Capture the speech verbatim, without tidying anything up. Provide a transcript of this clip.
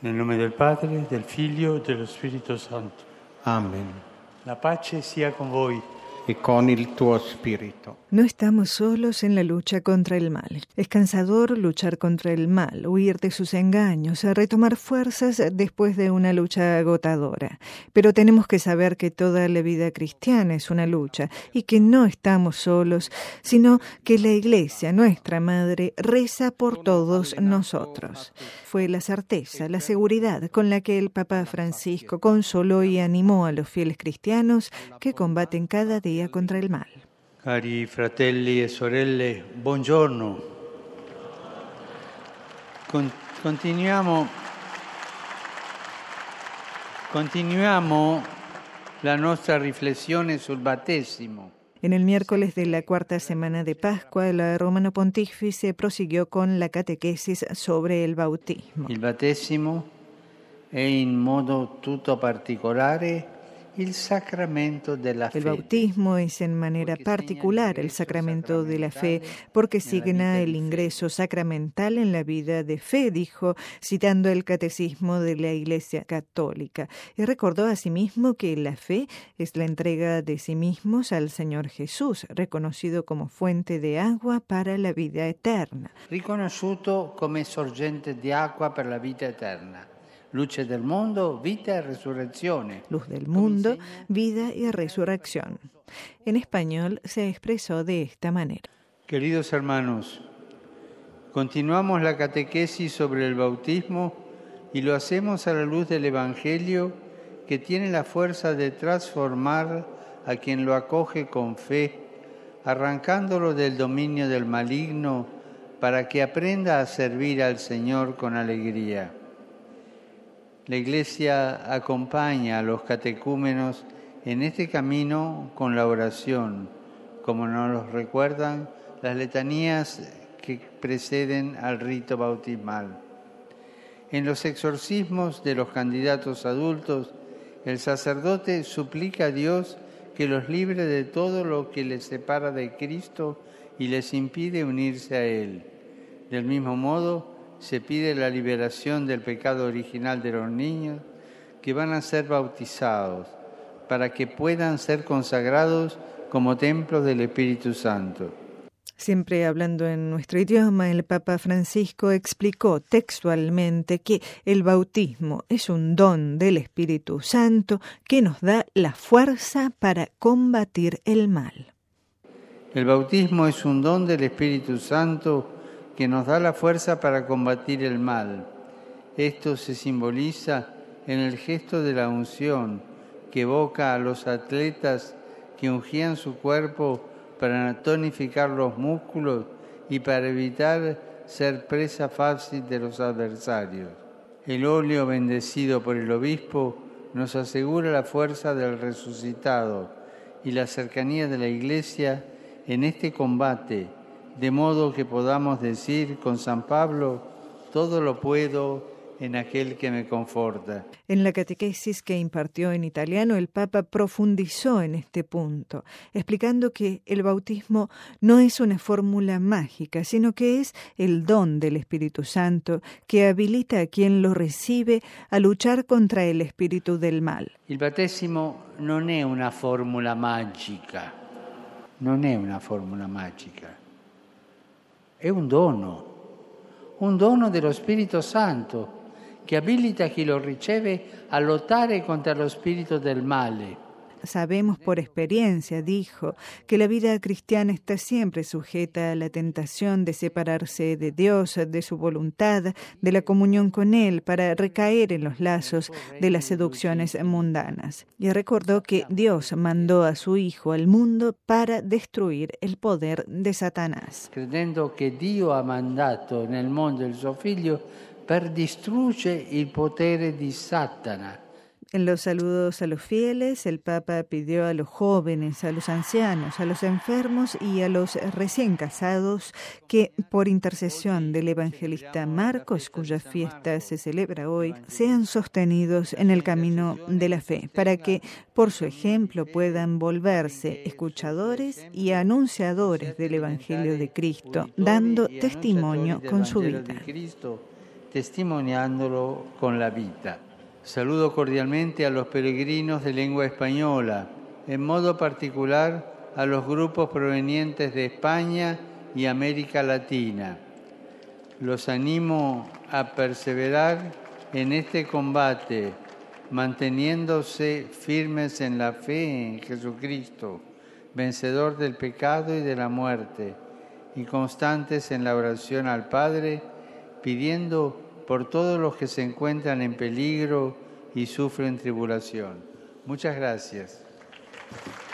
Nel nome del Padre, del Figlio e dello Spirito Santo. Amen. La pace sia con voi. E con il tuo spirito. No estamos solos en la lucha contra el mal. Es cansador luchar contra el mal, huir de sus engaños, retomar fuerzas después de una lucha agotadora. Pero tenemos que saber que toda la vida cristiana es una lucha y que no estamos solos, sino que la Iglesia, nuestra Madre, reza por todos nosotros. Fue la certeza, la seguridad con la que el Papa Francisco consoló y animó a los fieles cristianos que combaten cada día contra el mal. Cari fratelli e sorelle, buongiorno. Con- continuiamo, continuiamo la nostra riflessione sul battesimo. En el miércoles de la cuarta semana de Pascua, el Romano Pontífice prosiguió con la catequesis sobre el bautismo. Il battesimo è in modo tutto particolare il sacramento della El fede. bautismo es en manera particular el sacramento de la fe porque signa el ingreso sacramental en la vida de fe, dijo, citando el catecismo de la Iglesia Católica. Y recordó asimismo que la fe es la entrega de sí mismos al Señor Jesús, reconocido como fuente de agua para la vida eterna. Riconosciuto come sorgente di acqua per la vita eterna. Luce del mondo, vita e resurrezione. Luz del mundo, vida y resurrección. En español se expresó de esta manera. Queridos hermanos, continuamos la catequesis sobre el bautismo y lo hacemos a la luz del Evangelio que tiene la fuerza de transformar a quien lo acoge con fe, arrancándolo del dominio del maligno para que aprenda a servir al Señor con alegría. La Iglesia acompaña a los catecúmenos en este camino con la oración, como nos lo recuerdan las letanías que preceden al rito bautismal. En los exorcismos de los candidatos adultos, el sacerdote suplica a Dios que los libre de todo lo que les separa de Cristo y les impide unirse a Él. Del mismo modo, se pide la liberación del pecado original de los niños que van a ser bautizados para que puedan ser consagrados como templos del Espíritu Santo. Siempre hablando en nuestro idioma, el Papa Francisco explicó textualmente que el bautismo es un don del Espíritu Santo que nos da la fuerza para combatir el mal. El bautismo es un don del Espíritu Santo que nos da la fuerza para combatir el mal. Esto se simboliza en el gesto de la unción, que evoca a los atletas que ungían su cuerpo para tonificar los músculos y para evitar ser presa fácil de los adversarios. El óleo bendecido por el obispo nos asegura la fuerza del resucitado y la cercanía de la Iglesia en este combate, de modo que podamos decir con San Pablo, todo lo puedo en aquel que me conforta. En la catequesis que impartió en italiano, el Papa profundizó en este punto, explicando que el bautismo no es una fórmula mágica, sino que es el don del Espíritu Santo que habilita a quien lo recibe a luchar contra el espíritu del mal. Il battesimo non è una formula magica, non è una formula magica. È un dono, un dono dello Spirito Santo che abilita a chi lo riceve a lottare contra lo spirito del male. Sabemos por experiencia, dijo, que la vida cristiana está siempre sujeta a la tentación de separarse de Dios, de su voluntad, de la comunión con Él, para recaer en los lazos de las seducciones mundanas. Y recordó que Dios mandó a su Hijo al mundo para destruir el poder de Satanás. Credendo che Dio ha mandato nel mondo il suo Figlio per distruggere il potere di Satana. En los saludos a los fieles, el Papa pidió a los jóvenes, a los ancianos, a los enfermos y a los recién casados que, por intercesión del evangelista Marcos, cuya fiesta se celebra hoy, sean sostenidos en el camino de la fe, para que, por su ejemplo, puedan volverse escuchadores y anunciadores del Evangelio de Cristo, dando testimonio con su vida. testimoniándolo con la vida. Saludo cordialmente a los peregrinos de lengua española, en modo particular a los grupos provenientes de España y América Latina. Los animo a perseverar en este combate, manteniéndose firmes en la fe en Jesucristo, vencedor del pecado y de la muerte, y constantes en la oración al Padre, pidiendo por todos los que se encuentran en peligro y sufren tribulación. Muchas gracias.